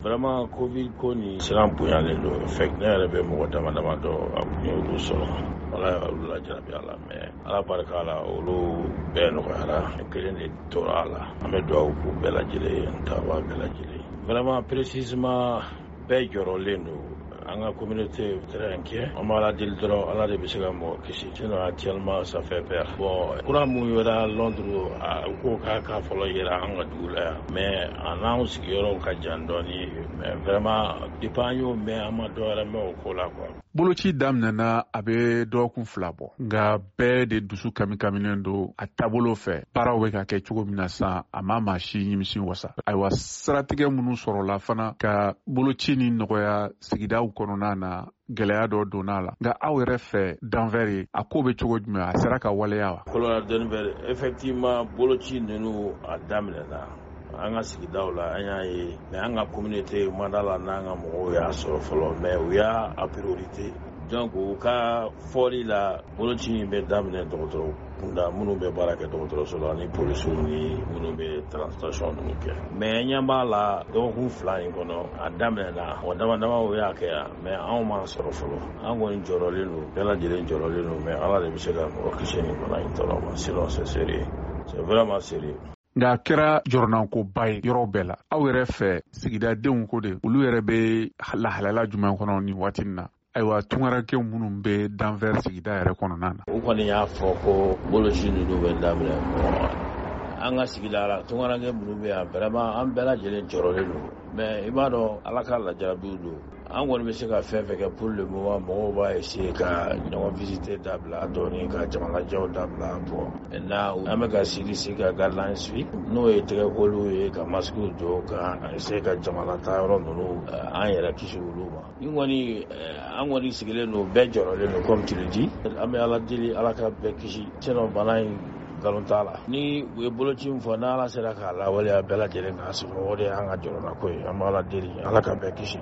vraiment covid ko ni siran bonyalen do fait ne yɛrɛ bɛ mɔgɔ dama dama dɔ a kun ye olu sɔrɔ ala olu lajarabi a la mais ala barika la olu bɛɛ nɔgɔyara kelen de tora a la an bɛ dugawu k'u bɛɛ lajɛlen n taba bɛɛ lajɛlen vraiment précisément bɛɛ jɔrɔlen do an ka communauté très inquiet on m'a la deli dɔrɔn ala de bɛ se ka mɔgɔ kisi sinon actuellement ça fait peur bon courant mun yɛrɛ Londres ko k'a fɔlɔ yɛrɛ an ka dugu la yan mais an n'anw sigiyɔrɔw ka jan dɔɔni mais vraiment depuis an y'o mɛn an ma dɔ wɛrɛ mɛn o ko la quoi. Boloci daminɛna a bɛ dɔgɔkun 2 bɔ nka bɛɛ de dusu kamikaminen don a taabolo fɛ baaraw bɛ ka kɛ cogo min na sisan a ma maa si nimisi wasa ayiwa siratigɛ minnu sɔrɔla fana ka boloci ni nɔgɔya sigidaw kɔnɔna na gɛlɛya dɔ donna la nka aw yɛrɛ fɛ danfɛri a ko bɛ cogo jumɛn a sera ka waleya wa. Kolona Denver effectivement boloci ninnu a daminɛna an ka sigidaw la an y'a ye mais an ka communauté manda la n'an ka mɔgɔw y'a sɔrɔ fɔlɔ mais u y'a a priorité donc u ka fɔli la boloci min bɛ daminɛ dɔgɔtɔrɔ kunda minnu bɛ baara kɛ dɔgɔtɔrɔso la ni polisiw ni minnu bɛ transportation ninnu kɛ mais ɲɛ b'a la dɔgɔkun 2 in kɔnɔ a daminɛna o dama dama o y'a kɛ yan mais anw m'an sɔrɔ fɔlɔ an kɔni jɔrɔlen don bɛɛ lajɛlen jɔrɔlen don mais ala de bɛ se ka mɔgɔ kisi nin bana in tɔɔrɔ ma sinon c'est sérieux c'est vraiment sérieux. Nka a kɛra jɔrɔnankoba ye yɔrɔ bɛɛ la aw yɛrɛ fɛ sigidadenw ko de olu yɛrɛ bɛ lahalala jumɛn kɔnɔ ni waati na ayiwa tungarakɛ minnu bɛ danfɛr sigida yɛrɛ kɔnɔna na. U kɔni y'a fɔ ko boloci ninnu bɛ daminɛ an ka sigida la tungarakɛ minnu bɛ yan vraiment an bɛɛ lajɛlen jɔrɔlen don mais i b'a dɔn ala ka lajarabiw don an kɔni bɛ se ka fɛn fɛn kɛ pour le moment mɔgɔw b'a essayer ka ɲɔgɔn visiter dabila dɔɔni ka jamanajɛw dabila bon maintenant an bɛ ka sigi ka guideline suivre n'o ye tɛgɛkoliw ye ka masques don ka essayer ka jamana taa yɔrɔ ninnu an yɛrɛ kisi olu ma ni kɔni an kɔni sigilen don bɛɛ jɔrɔlen don comme tu le dis an bɛ ala deli ala ka bɛɛ kisi sinon bana in nkalon t'a la ni u ye boloci min fɔ n'ala sera k'a lawaleya bɛɛ lajɛlen k'a sɔrɔ o de y'an ka jɔrɔnako ye an b'ala deli ala ka bɛɛ kisi.